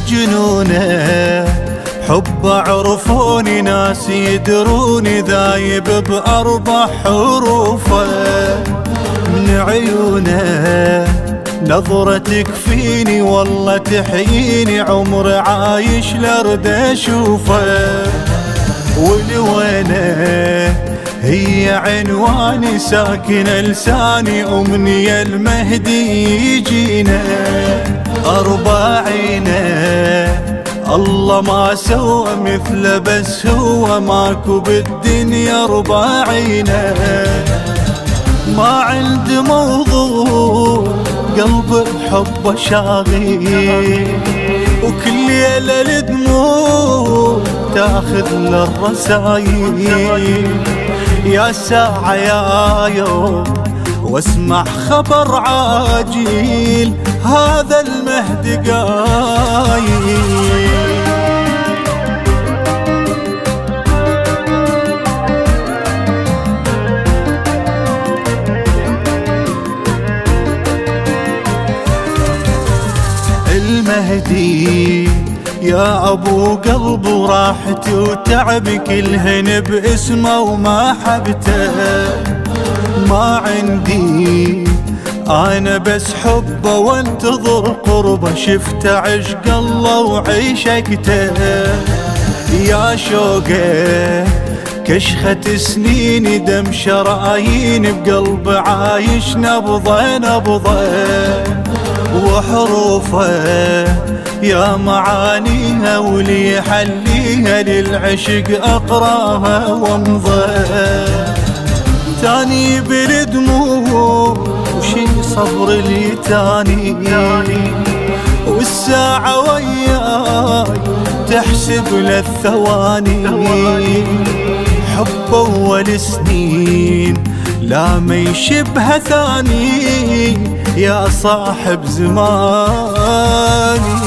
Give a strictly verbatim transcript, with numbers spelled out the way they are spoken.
مجنونة حب عرفوني ناس يدروني ذايب بأربع حروفه من عيونه نظرة تكفيني والله تحييني عمر عايش لرد اشوفه ولوينه هي عنواني ساكنة لساني أمنية المهدي يجينا أربعينه الله ما سوى مثله بس هو ماكو بالدنيا أربعينه ما عند موضوع قلب بحبه شاغي وكل ليلة الدموع تاخذ للرسايل يا ساعة يا يوم واسمع خبر عاجل هذا المهدي قايل المهدي يا ابو قلب وراحتي وتعبي كلهن باسمه وما حبته ما عندي انا بس حبه وانتظر قربه شفت عشق الله وعشقته يا شوقه كشخة سنيني دم شراييني بقلب عايش نبضه نبضه وحروفه يا معانيها ولي حليها للعشق اقراها وامضى تاني بالدموع وشي صبر لي تاني والساعة وياي تحسب للثواني حب اول سنين لا ما يشبه ثاني يا صاحب زماني